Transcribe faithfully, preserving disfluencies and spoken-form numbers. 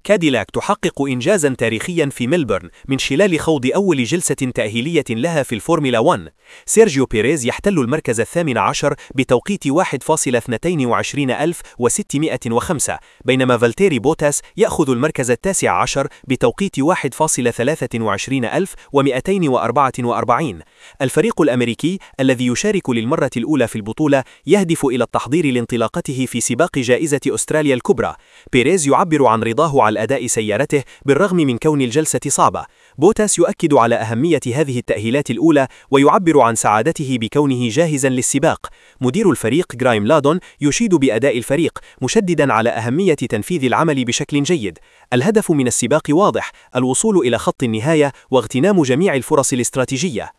كاديلاك تحقق إنجازا تاريخيا في ملبورن من خلال خوض أول جلسة تأهيلية لها في الفورمولا واحد. سيرجيو بيريز يحتل المركز الثامن عشر بتوقيت واحد فاصلة اثنين وعشرين ألف وستمائة وخمسة، بينما فالتيري بوتاس يأخذ المركز التاسع عشر بتوقيت واحد فاصلة ثلاثة وعشرين ألف ومائتين وأربعة وأربعين. الفريق الأمريكي الذي يشارك للمرة الأولى في البطولة يهدف إلى التحضير لانطلاقته في سباق جائزة أستراليا الكبرى. بيريز يعبر عن رضاه على أداء سيارته بالرغم من كون الجلسة صعبة. بوتاس يؤكد على أهمية هذه التأهيلات الأولى ويعبر عن سعادته بكونه جاهزا للسباق. مدير الفريق غرايم لادون يشيد بأداء الفريق، مشددا على أهمية تنفيذ العمل بشكل جيد. الهدف من السباق واضح: الوصول إلى خط النهاية واغتنام جميع الفرص الاستراتيجية.